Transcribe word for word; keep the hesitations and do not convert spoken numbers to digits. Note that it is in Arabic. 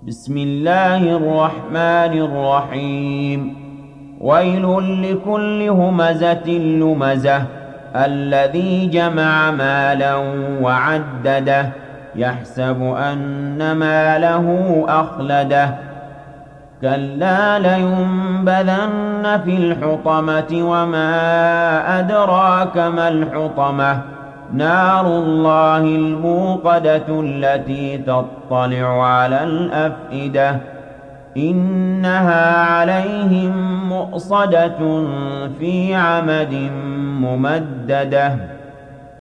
بسم الله الرحمن الرحيم ويل لكل همزة لمزة الذي جمع مالا وعدده يحسب أن ماله أخلده كلا لينبذن في الحطمة وما أدراك ما الحطمة نار الله الموقدة التي تطلع على الأفئدة إنها عليهم مؤصدة في عمد ممددة